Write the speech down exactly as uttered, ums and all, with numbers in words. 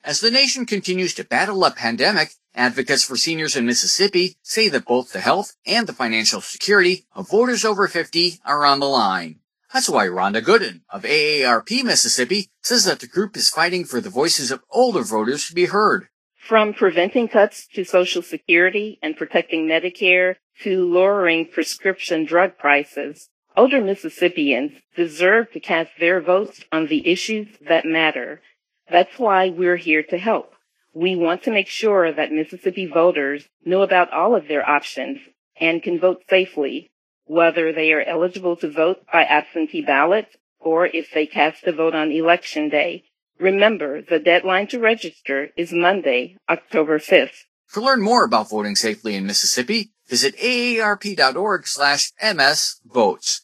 As the nation continues to battle a pandemic, advocates for seniors in Mississippi say that both the health and the financial security of voters over fifty are on the line. That's why Rhonda Gooden of A A R P Mississippi says that the group is fighting for the voices of older voters to be heard. From preventing cuts to Social Security and protecting Medicare to lowering prescription drug prices, older Mississippians deserve to cast their votes on the issues that matter. That's why we're here to help. We want to make sure that Mississippi voters know about all of their options and can vote safely, whether they are eligible to vote by absentee ballot or if they cast a vote on Election Day. Remember, the deadline to register is Monday, October fifth. To learn more about voting safely in Mississippi, visit A A R P dot org slash M S votes.